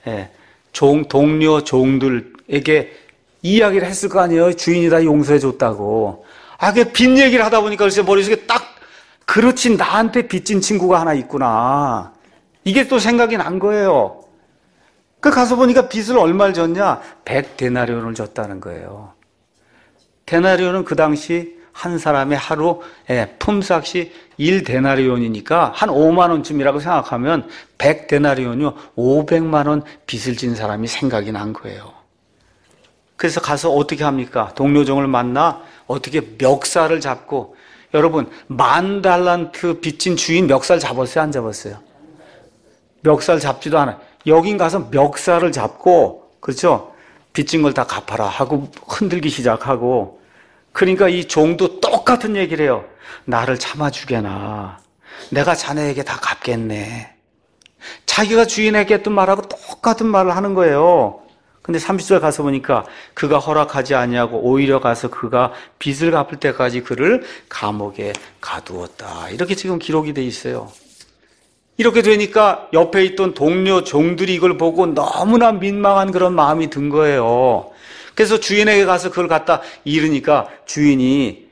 동료 종들에게 이야기를 했을 거 아니에요. 주인이 다 용서해 줬다고. 그 빚 얘기를 하다 보니까 글쎄 머릿속에 딱 그렇지 나한테 빚진 친구가 하나 있구나. 이게 또 생각이 난 거예요. 그 가서 보니까 빚을 얼마를 졌냐? 100데나리온을 졌다는 거예요. 데나리온은 그 당시 한 사람의 하루 품삯이 1데나리온이니까 한 5만 원쯤이라고 생각하면 100데나리온이요 500만 원 빚을 진 사람이 생각이 난 거예요. 그래서 가서 어떻게 합니까? 동료종을 만나 어떻게 멱살을 잡고, 여러분 10,000달란트 빚진 주인 멱살 잡았어요? 안 잡았어요? 멱살 잡지도 않아요. 여긴 가서 멱살을 잡고, 그렇죠? 빚진 걸 다 갚아라 하고 흔들기 시작하고, 그러니까 이 종도 똑같은 얘기를 해요. 나를 참아주게나. 내가 자네에게 다 갚겠네. 자기가 주인에게 했던 말하고 똑같은 말을 하는 거예요. 근데 30절 가서 보니까 그가 허락하지 아니하고 오히려 가서 그가 빚을 갚을 때까지 그를 감옥에 가두었다. 이렇게 지금 기록이 돼 있어요. 이렇게 되니까 옆에 있던 동료 종들이 이걸 보고 너무나 민망한 그런 마음이 든 거예요. 그래서 주인에게 가서 그걸 갖다 이르니까 주인이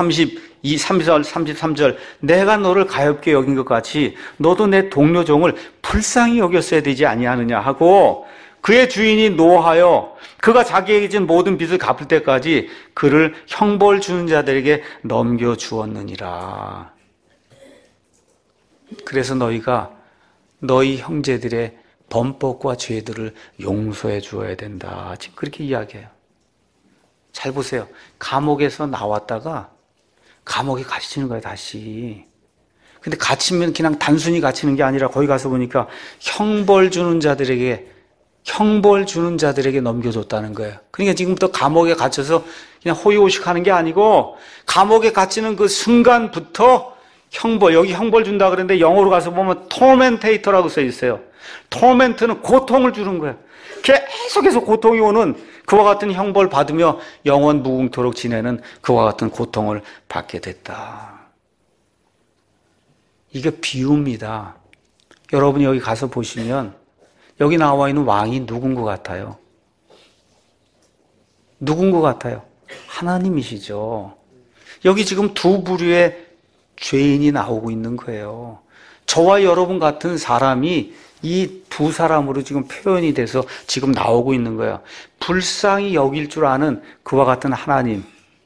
33절 내가 너를 가엾게 여긴 것 같이 너도 내 동료 종을 불쌍히 여겼어야 되지 아니하느냐 하고, 그의 주인이 노하여 그가 자기에게 진 모든 빚을 갚을 때까지 그를 형벌 주는 자들에게 넘겨주었느니라. 그래서 너희가 너희 형제들의 범법과 죄들을 용서해 주어야 된다. 지금 그렇게 이야기해요. 잘 보세요. 감옥에서 나왔다가 감옥에 갇히는 거예요, 다시. 근데 갇히면 그냥 단순히 갇히는 게 아니라 거기 가서 보니까 형벌 주는 자들에게 넘겨줬다는 거예요. 그러니까 지금부터 감옥에 갇혀서 그냥 호의호식 하는 게 아니고 감옥에 갇히는 그 순간부터 여기 형벌 준다 그랬는데 영어로 가서 보면 토멘테이터라고 써 있어요. 토멘트는 고통을 주는 거예요. 계속해서 고통이 오는 그와 같은 형벌 받으며 영원 무궁토록 지내는 그와 같은 고통을 받게 됐다. 이게 비유입니다. 여러분이 여기 가서 보시면 여기 나와 있는 왕이 누군 것 같아요? 누군 것 같아요? 하나님이시죠. 여기 지금 두 부류의 죄인이 나오고 있는 거예요. 저와 여러분 같은 사람이 이 두 사람으로 지금 표현이 돼서 지금 나오고 있는 거예요. 불쌍히 여길 줄 아는 그와 같은 하나님.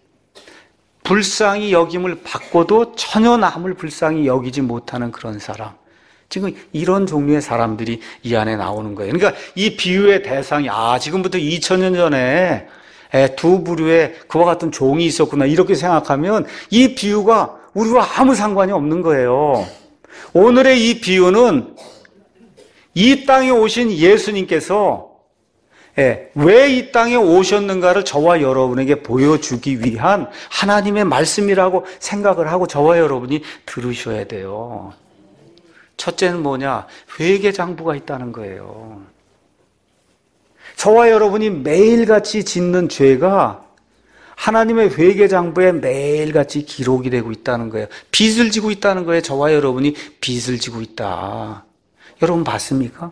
불쌍히 여김을 받고도 전혀 남을 불쌍히 여기지 못하는 그런 사람. 지금 이런 종류의 사람들이 이 안에 나오는 거예요. 그러니까 이 비유의 대상이 지금부터 2000년 전에 두 부류의 그와 같은 종이 있었구나 이렇게 생각하면 이 비유가 우리와 아무 상관이 없는 거예요. 오늘의 이 비유는 이 땅에 오신 예수님께서 왜 이 땅에 오셨는가를 저와 여러분에게 보여주기 위한 하나님의 말씀이라고 생각을 하고 저와 여러분이 들으셔야 돼요. 첫째는 뭐냐? 회개장부가 있다는 거예요. 저와 여러분이 매일같이 짓는 죄가 하나님의 회개장부에 매일같이 기록이 되고 있다는 거예요. 빚을 지고 있다는 거예요. 저와 여러분이 빚을 지고 있다. 여러분 봤습니까?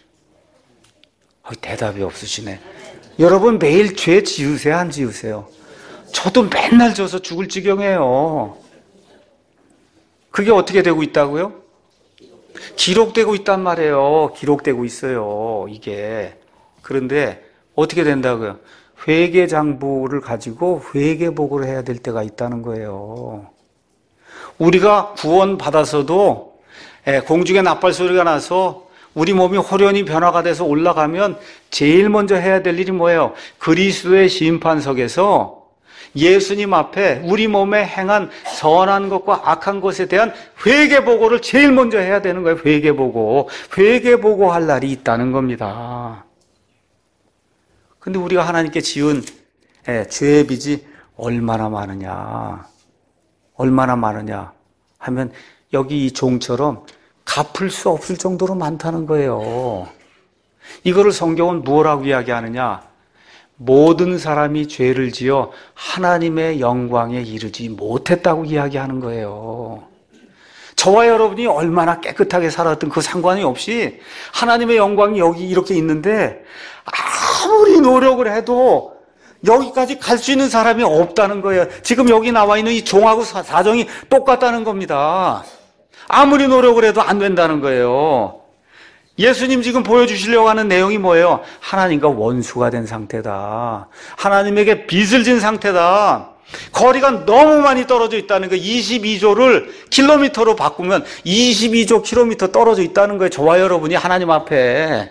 대답이 없으시네. 여러분 매일 죄 지으세요? 안 지으세요? 저도 맨날 져서 죽을 지경이에요. 그게 어떻게 되고 있다고요? 기록되고 있단 말이에요. 기록되고 있어요. 이게. 그런데 어떻게 된다고요? 회개장부를 가지고 회개복을 해야 될 때가 있다는 거예요. 우리가 구원받아서도 공중에 나팔소리가 나서 우리 몸이 호련히 변화가 돼서 올라가면 제일 먼저 해야 될 일이 뭐예요? 그리스도의 심판석에서 예수님 앞에 우리 몸에 행한 선한 것과 악한 것에 대한 회개보고를 제일 먼저 해야 되는 거예요. 회개보고 할 날이 있다는 겁니다. 근데 우리가 하나님께 지은 죄의 빚이 얼마나 많으냐 하면 여기 이 종처럼 갚을 수 없을 정도로 많다는 거예요. 이거를 성경은 뭐라고 이야기하느냐? 모든 사람이 죄를 지어 하나님의 영광에 이르지 못했다고 이야기하는 거예요. 저와 여러분이 얼마나 깨끗하게 살았든 그 상관이 없이 하나님의 영광이 여기 이렇게 있는데 아무리 노력을 해도 여기까지 갈 수 있는 사람이 없다는 거예요. 지금 여기 나와 있는 이 종하고 사정이 똑같다는 겁니다. 아무리 노력을 해도 안 된다는 거예요. 예수님 지금 보여주시려고 하는 내용이 뭐예요? 하나님과 원수가 된 상태다. 하나님에게 빚을 진 상태다. 거리가 너무 많이 떨어져 있다는 거예요. 22조를 킬로미터로 바꾸면 22조 킬로미터 떨어져 있다는 거예요. 저와 여러분이 하나님 앞에.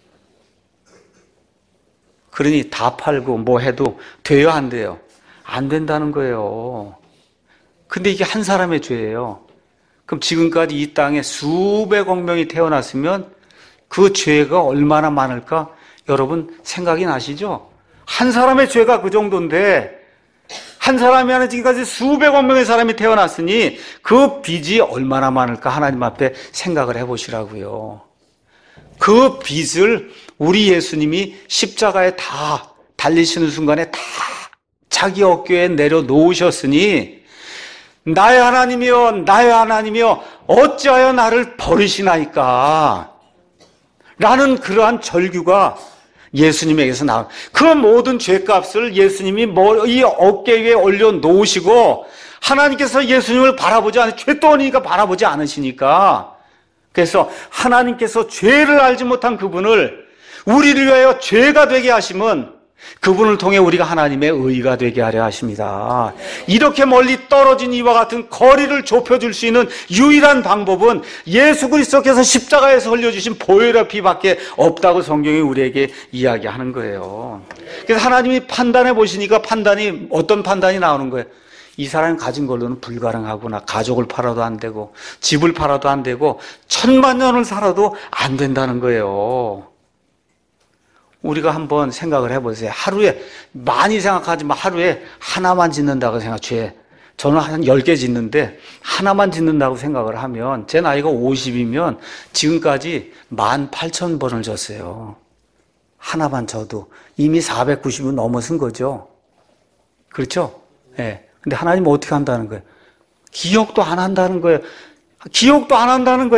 그러니 다 팔고 뭐 해도 돼요, 안 돼요? 안 된다는 거예요. 근데 이게 한 사람의 죄예요. 그럼 지금까지 이 땅에 수백억 명이 태어났으면 그 죄가 얼마나 많을까? 여러분 생각이 나시죠? 한 사람의 죄가 그 정도인데 한 사람이 하는 지금까지 수백억 명의 사람이 태어났으니 그 빚이 얼마나 많을까? 하나님 앞에 생각을 해보시라고요. 그 빚을 우리 예수님이 십자가에 다 달리시는 순간에 다 자기 어깨에 내려놓으셨으니 나의 하나님이여 어찌하여 나를 버리시나이까? 라는 그러한 절규가 예수님에게서 나온 그 모든 죄값을 예수님이 이 어깨 위에 올려놓으시고 하나님께서 예수님을 바라보지 않으시고 죄덩어리니까 바라보지 않으시니까 그래서 하나님께서 죄를 알지 못한 그분을 우리를 위하여 죄가 되게 하심은 그분을 통해 우리가 하나님의 의가 되게 하려 하십니다. 이렇게 멀리 떨어진 이와 같은 거리를 좁혀줄 수 있는 유일한 방법은 예수 그리스도께서 십자가에서 흘려주신 보혈의 피밖에 없다고 성경이 우리에게 이야기하는 거예요. 그래서 하나님이 판단해 보시니까 어떤 판단이 나오는 거예요? 이 사람이 가진 걸로는 불가능하구나. 가족을 팔아도 안 되고 집을 팔아도 안 되고 1000만 년을 살아도 안 된다는 거예요. 우리가 한번 생각을 해보세요. 하루에 많이 생각하지만 하루에 하나만 짓는다고 생각해. 저는 한 10개 짓는데 하나만 짓는다고 생각을 하면 제 나이가 50이면 지금까지 18,000번을 졌어요. 하나만 져도 이미 490은 넘어선 거죠. 그렇죠? 네. 근데 하나님은 어떻게 한다는 거예요? 기억도 안 한다는 거예요. 기억도 안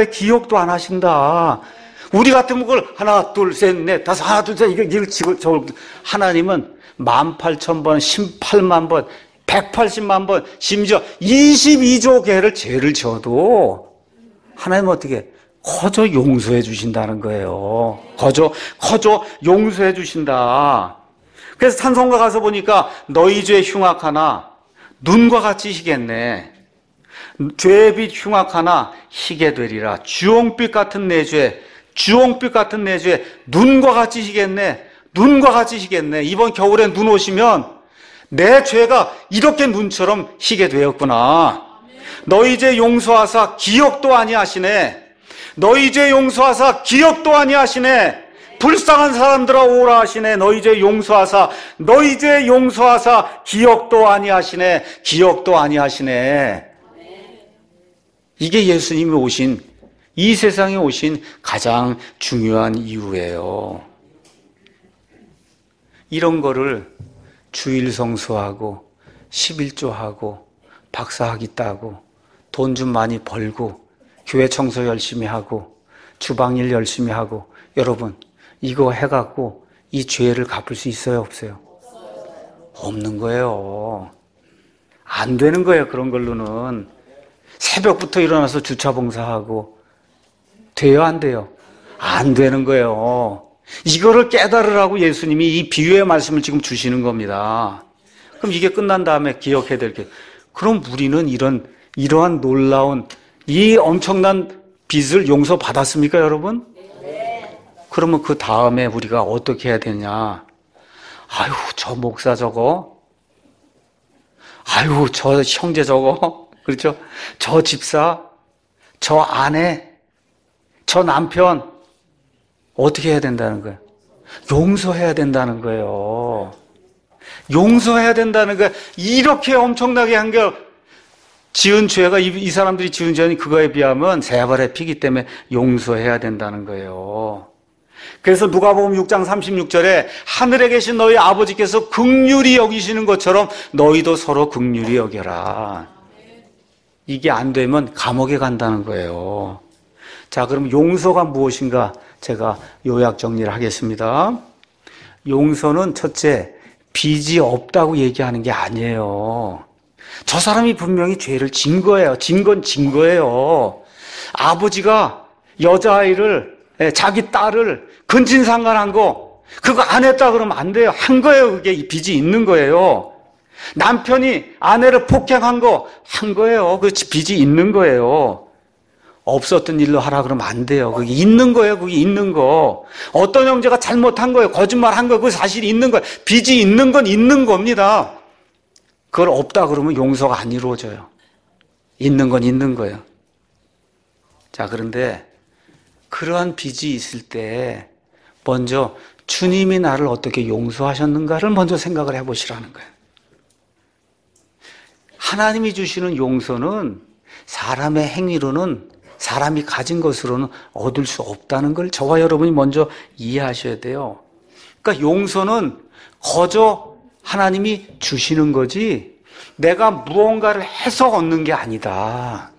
하신다. 우리 같으면 그걸 하나, 둘, 셋, 넷, 다섯, 하나, 둘, 셋, 이걸 치고, 하나님은 18,000번, 18만 번, 180만 번, 심지어 22조 개를 죄를 지어도 하나님은 어떻게 거저 용서해 주신다는 거예요. 거저 용서해 주신다. 그래서 찬송가 가서 보니까 너희 죄 흉악하나 눈과 같이 희겠네. 죄의 빛 흉악하나 희게 되리라. 주홍빛 같은 내 죄, 주홍빛 같은 내 죄, 눈과 같이 희겠네. 눈과 같이 희겠네. 이번 겨울에 눈 오시면 내 죄가 이렇게 눈처럼 희게 되었구나. 너희 죄 용서하사 기억도 아니하시네. 너희 죄 용서하사 기억도 아니하시네. 불쌍한 사람들아 오라 하시네. 너희 죄 용서하사 기억도 아니하시네. 기억도 아니하시네. 이게 예수님이 오신, 이 세상에 오신 가장 중요한 이유예요. 이런 거를 주일 성수하고 11조하고 박사학위 따고 돈 좀 많이 벌고 교회 청소 열심히 하고 주방일 열심히 하고, 여러분 이거 해갖고 이 죄를 갚을 수 있어요, 없어요? 없는 거예요. 안 되는 거예요. 그런 걸로는. 새벽부터 일어나서 주차 봉사하고 돼요, 안 돼요? 안 되는 거예요. 이거를 깨달으라고 예수님이 이 비유의 말씀을 지금 주시는 겁니다. 그럼 이게 끝난 다음에 기억해야 될 게, 그럼 우리는 이러한 놀라운 이 엄청난 빚을 용서받았습니까, 여러분? 그러면 그 다음에 우리가 어떻게 해야 되냐? 아유, 저 목사 저거, 아유, 저 형제 저거, 그렇죠? 저 집사, 저 아내, 저 남편, 어떻게 해야 된다는 거예요? 용서해야 된다는 거예요. 용서해야 된다는 거예요. 이렇게 엄청나게 한 게, 지은 죄가, 이 사람들이 지은 죄는 그거에 비하면 새발의 피기 때문에 용서해야 된다는 거예요. 그래서 누가복음 6장 36절에 하늘에 계신 너희 아버지께서 긍휼히 여기시는 것처럼 너희도 서로 긍휼히 여겨라. 이게 안 되면 감옥에 간다는 거예요. 자, 그럼 용서가 무엇인가 제가 요약 정리를 하겠습니다. 용서는 첫째, 빚이 없다고 얘기하는 게 아니에요. 저 사람이 분명히 죄를 진 거예요. 진 건 진 거예요. 아버지가 여자아이를, 자기 딸을 근친상간한 거, 그거 안 했다 그러면 안 돼요. 한 거예요. 그게 빚이 있는 거예요. 남편이 아내를 폭행한 거 한 거예요. 그 빚이 있는 거예요. 없었던 일로 하라 그러면 안 돼요. 그게 있는 거예요. 그게 있는 거. 어떤 형제가 잘못한 거예요. 거짓말한 거예요. 그 사실이 있는 거예요. 빚이 있는 건 있는 겁니다. 그걸 없다 그러면 용서가 안 이루어져요. 있는 건 있는 거예요. 자, 그런데 그러한 빚이 있을 때 먼저 주님이 나를 어떻게 용서하셨는가를 먼저 생각을 해보시라는 거예요. 하나님이 주시는 용서는 사람의 행위로는, 사람이 가진 것으로는 얻을 수 없다는 걸 저와 여러분이 먼저 이해하셔야 돼요. 그러니까 용서는 거저 하나님이 주시는 거지 내가 무언가를 해서 얻는 게 아니다.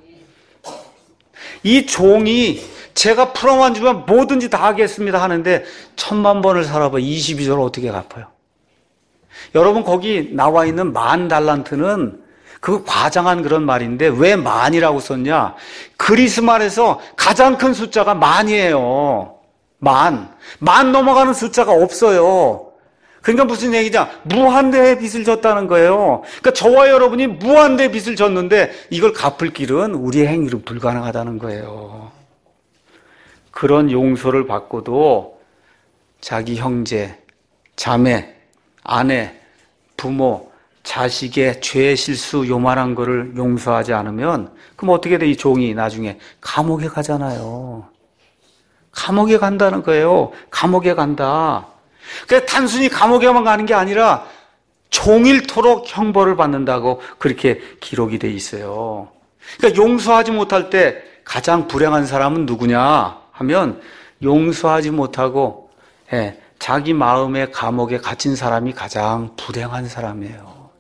이 종이 제가 풀어만 주면 뭐든지 다 하겠습니다 하는데 1000만 번을 살아봐 22조를 어떻게 갚아요? 여러분, 거기 나와 있는 10,000달란트는 그 과장한 그런 말인데 왜 만이라고 썼냐? 그리스말에서 가장 큰 숫자가 만이에요. 만 넘어가는 숫자가 없어요. 그러니까 무슨 얘기냐? 무한대의 빚을 졌다는 거예요. 그러니까 저와 여러분이 무한대의 빚을 졌는데 이걸 갚을 길은 우리의 행위로 불가능하다는 거예요. 그런 용서를 받고도 자기 형제, 자매, 아내, 부모, 자식의 죄, 실수, 요만한 거를 용서하지 않으면 그럼 어떻게 돼? 이 종이 나중에 감옥에 가잖아요. 감옥에 간다는 거예요. 감옥에 간다. 그러니까 단순히 감옥에만 가는 게 아니라 종일토록 형벌을 받는다고 그렇게 기록이 돼 있어요. 그러니까 용서하지 못할 때 가장 불행한 사람은 누구냐 하면 용서하지 못하고 자기 마음의 감옥에 갇힌 사람이 가장 불행한 사람이에요.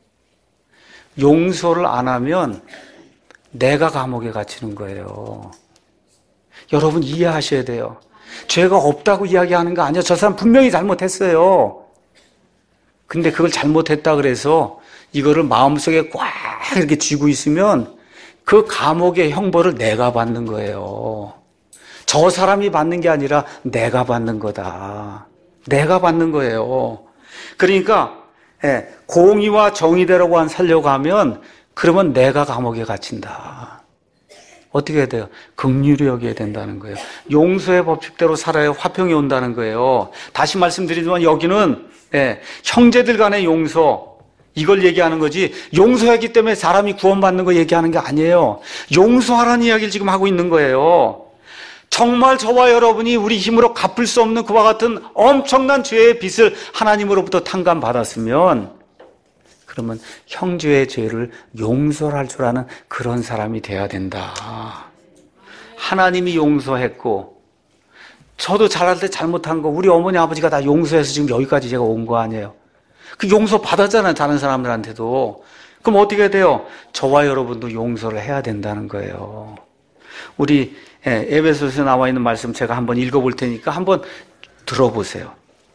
용서를 안 하면 내가 감옥에 갇히는 거예요. 여러분 이해하셔야 돼요. 죄가 없다고 이야기하는 거 아니야. 저 사람 분명히 잘못했어요. 근데 그걸 잘못했다 그래서 이거를 마음속에 꽉 이렇게 쥐고 있으면 그 감옥의 형벌을 내가 받는 거예요. 저 사람이 받는 게 아니라 내가 받는 거다. 내가 받는 거예요. 그러니까 공의와 정의대로만 살려고 하면 그러면 내가 감옥에 갇힌다. 어떻게 해야 돼요? 긍휼히 여겨야 된다는 거예요. 용서의 법칙대로 살아야 화평이 온다는 거예요. 다시 말씀드리지만 여기는 형제들 간의 용서, 이걸 얘기하는 거지 용서했기 때문에 사람이 구원받는 거 얘기하는 게 아니에요. 용서하라는 이야기를 지금 하고 있는 거예요. 정말 저와 여러분이 우리 힘으로 갚을 수 없는 그와 같은 엄청난 죄의 빚을 하나님으로부터 탕감받았으면 그러면 형제의 죄를 용서할 줄 아는 그런 사람이 돼야 된다. 하나님이 용서했고 저도 잘할 때 잘못한 거 우리 어머니 아버지가 다 용서해서 지금 여기까지 제가 온 거 아니에요. 그 용서 받았잖아요. 다른 사람들한테도. 그럼 어떻게 돼요? 저와 여러분도 용서를 해야 된다는 거예요. 우리 에베소서에 나와 있는 말씀 제가 한번 읽어볼 테니까 한번 들어보세요.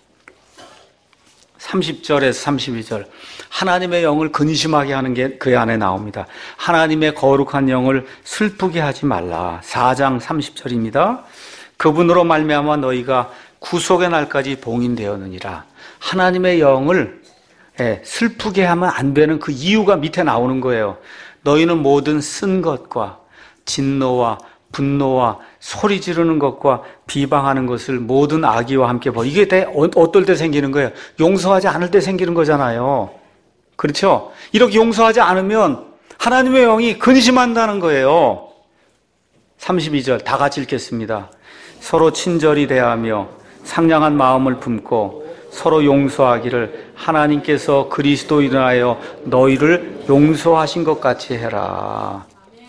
30절에서 32절. 하나님의 영을 근심하게 하는 게 그 안에 나옵니다. 하나님의 거룩한 영을 슬프게 하지 말라. 4장 30절입니다. 그분으로 말미암아 너희가 구속의 날까지 봉인되었느니라. 하나님의 영을 슬프게 하면 안 되는 그 이유가 밑에 나오는 거예요. 너희는 모든 쓴 것과 진노와 분노와 소리 지르는 것과 비방하는 것을 모든 악의와 함께 버려. 이게 어떨 때 생기는 거예요? 용서하지 않을 때 생기는 거잖아요. 그렇죠? 이렇게 용서하지 않으면 하나님의 영이 근심한다는 거예요. 32절 다 같이 읽겠습니다. 서로 친절히 대하며 상냥한 마음을 품고 서로 용서하기를 하나님께서 그리스도인을 하여 너희를 용서하신 것 같이 해라.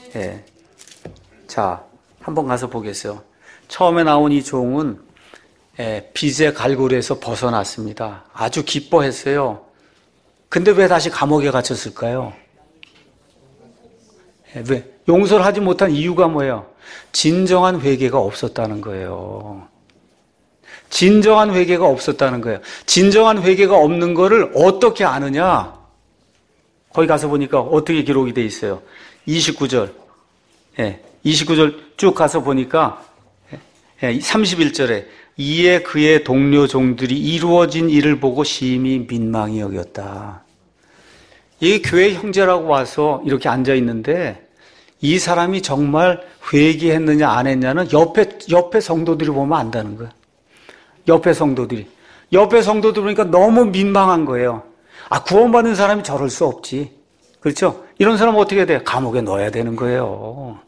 자, 한번 가서 보겠어요. 처음에 나온 이 종은 빚의 갈고리에서 벗어났습니다. 아주 기뻐했어요. 근데 왜 다시 감옥에 갇혔을까요? 왜? 용서를 하지 못한 이유가 뭐예요? 진정한 회개가 없었다는 거예요. 진정한 회개가 없었다는 거예요. 진정한 회개가 없는 거를 어떻게 아느냐? 거기 가서 보니까 어떻게 기록이 돼 있어요? 29절. 29절 쭉 가서 보니까 31절에 이에 그의 동료 종들이 이루어진 일을 보고 심히 민망히 여겼다. 이 교회 형제라고 와서 이렇게 앉아 있는데 이 사람이 정말 회개했느냐 안 했냐는 옆에 성도들이 보면 안다는 거예요. 옆에 성도들 보니까 너무 민망한 거예요. 구원받은 사람이 저럴 수 없지. 그렇죠? 이런 사람은 어떻게 해야 돼요? 감옥에 넣어야 되는 거예요.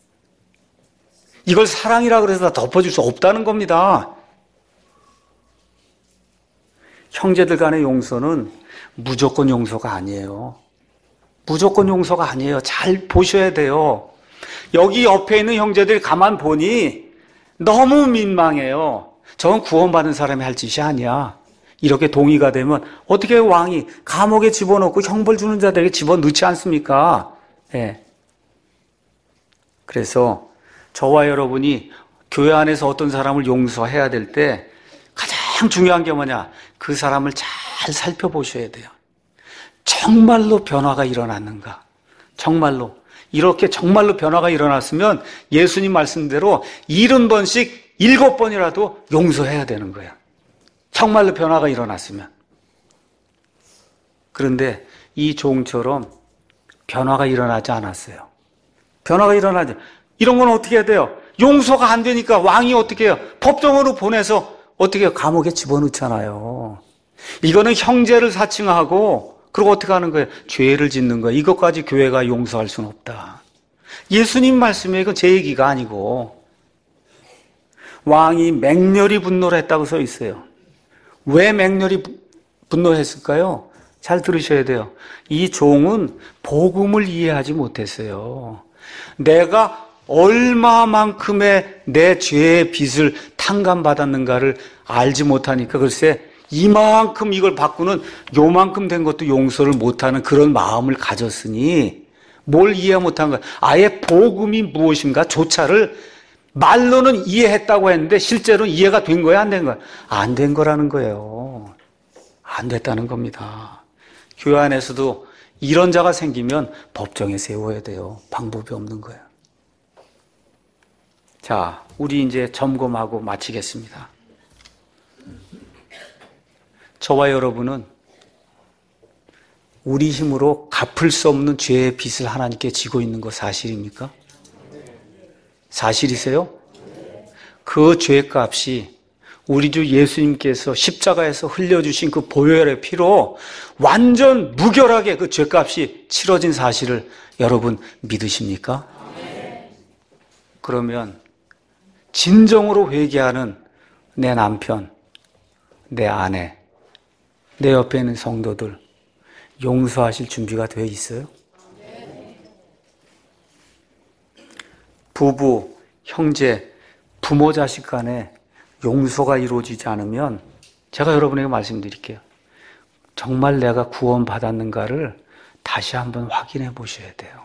이걸 사랑이라 그래서 다 덮어줄 수 없다는 겁니다. 형제들 간의 용서는 무조건 용서가 아니에요. 무조건 용서가 아니에요. 잘 보셔야 돼요. 여기 옆에 있는 형제들이 가만 보니 너무 민망해요. 저건 구원받은 사람이 할 짓이 아니야. 이렇게 동의가 되면 어떻게 왕이 감옥에 집어넣고 형벌 주는 자들에게 집어넣지 않습니까? 그래서 저와 여러분이 교회 안에서 어떤 사람을 용서해야 될 때 가장 중요한 게 뭐냐? 그 사람을 잘 살펴보셔야 돼요. 정말로 변화가 일어났는가? 정말로. 이렇게 정말로 변화가 일어났으면 예수님 말씀대로 70번씩 7번이라도 용서해야 되는 거예요. 정말로 변화가 일어났으면. 그런데 이 종처럼 변화가 일어나지 않았어요. 변화가 일어나지. 이런 건 어떻게 해야 돼요? 용서가 안 되니까 왕이 어떻게 해요? 법정으로 보내서 어떻게 해요? 감옥에 집어넣잖아요. 이거는 형제를 사칭하고 그리고 어떻게 하는 거예요? 죄를 짓는 거예요. 이것까지 교회가 용서할 수는 없다. 예수님 말씀에 이거 제 얘기가 아니고 왕이 맹렬히 분노를 했다고 써 있어요. 왜 맹렬히 분노했을까요? 잘 들으셔야 돼요. 이 종은 복음을 이해하지 못했어요. 내가 얼마만큼의 내 죄의 빚을 탕감받았는가를 알지 못하니까 글쎄 이만큼 이걸 바꾸는 요만큼 된 것도 용서를 못하는 그런 마음을 가졌으니 뭘 이해 못한 거야. 아예 복음이 무엇인가 조차를 말로는 이해했다고 했는데 실제로는 이해가 된 거야 안 된 거야? 안 된 거라는 거예요. 안 됐다는 겁니다. 교회 안에서도 이런 자가 생기면 법정에 세워야 돼요. 방법이 없는 거예요. 자, 우리 이제 점검하고 마치겠습니다. 저와 여러분은 우리 힘으로 갚을 수 없는 죄의 빚을 하나님께 지고 있는 거 사실입니까? 사실이세요? 그 죄값이 우리 주 예수님께서 십자가에서 흘려주신 그 보혈의 피로 완전 무결하게 그 죄값이 치러진 사실을 여러분 믿으십니까? 그러면 진정으로 회개하는 내 남편, 내 아내, 내 옆에 있는 성도들 용서하실 준비가 되어 있어요? 부부, 형제, 부모, 자식 간에 용서가 이루어지지 않으면 제가 여러분에게 말씀드릴게요. 정말 내가 구원받았는가를 다시 한번 확인해 보셔야 돼요.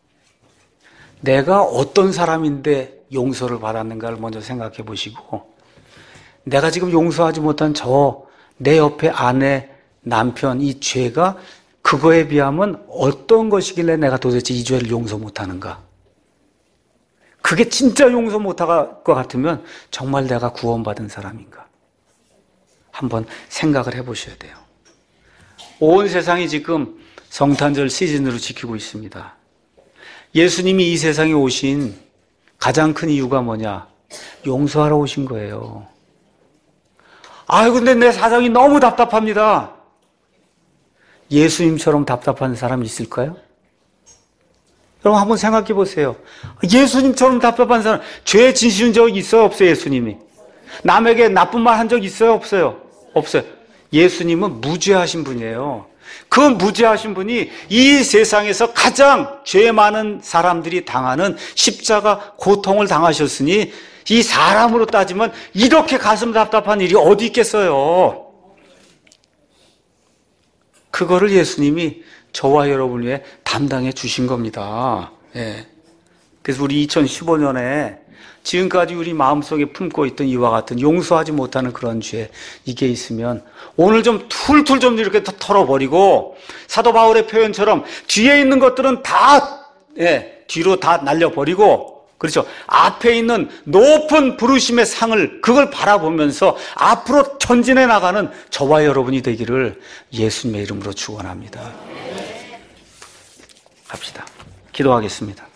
내가 어떤 사람인데 용서를 받았는가를 먼저 생각해 보시고, 내가 지금 용서하지 못한 내 옆에 아내, 남편, 이 죄가 그거에 비하면 어떤 것이길래 내가 도대체 이 죄를 용서 못하는가? 그게 진짜 용서 못할 것 같으면 정말 내가 구원받은 사람인가? 한번 생각을 해보셔야 돼요. 온 세상이 지금 성탄절 시즌으로 지키고 있습니다. 예수님이 이 세상에 오신 가장 큰 이유가 뭐냐? 용서하러 오신 거예요. 근데 내 사정이 너무 답답합니다. 예수님처럼 답답한 사람 있을까요? 여러분 한번 생각해 보세요. 예수님처럼 답답한 사람, 죄 지신 적 있어요? 없어요? 예수님이 남에게 나쁜 말 한 적 있어요? 없어요? 없어요. 예수님은 무죄하신 분이에요. 그 무죄하신 분이 이 세상에서 가장 죄 많은 사람들이 당하는 십자가 고통을 당하셨으니 이 사람으로 따지면 이렇게 가슴 답답한 일이 어디 있겠어요? 그거를 예수님이 저와 여러분 위해 담당해 주신 겁니다. 예. 그래서 우리 2015년에 지금까지 우리 마음속에 품고 있던 이와 같은 용서하지 못하는 그런 죄, 이게 있으면 오늘 좀 툴툴 좀 이렇게 털어버리고, 사도 바울의 표현처럼 뒤에 있는 것들은 다 뒤로 다 날려버리고, 그렇죠, 앞에 있는 높은 부르심의 상을 그걸 바라보면서 앞으로 전진해 나가는 저와 여러분이 되기를 예수님의 이름으로 축원합니다. 갑시다. 기도하겠습니다.